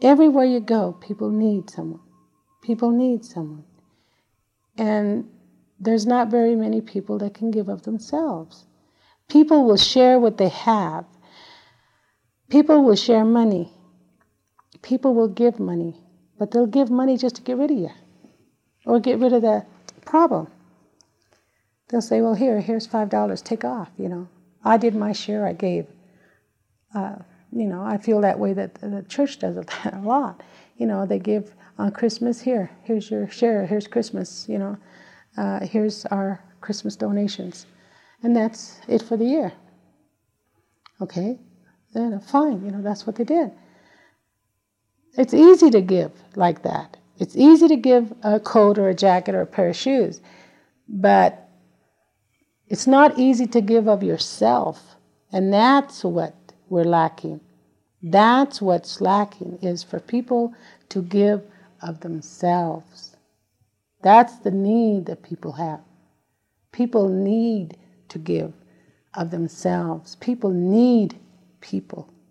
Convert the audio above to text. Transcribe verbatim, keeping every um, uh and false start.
Everywhere you go, people need someone. People need someone. And there's not very many people that can give of themselves. People will share what they have. People will share money. People will give money. But they'll give money just to get rid of you. Or get rid of the problem. They'll say, well, here, here's five dollars, take off, you know. I did my share, I gave. Uh, you know, I feel that way that the church does it a lot. You know, they give on Christmas, here, here's your share, here's Christmas, you know. Uh, here's our Christmas donations. And that's it for the year. Okay, then fine, you know, that's what they did. It's easy to give like that. It's easy to give a coat or a jacket or a pair of shoes. But it's not easy to give of yourself. And that's what we're lacking. That's what's lacking, is for people to give of themselves. That's the need that people have. People need to give of themselves. People need people.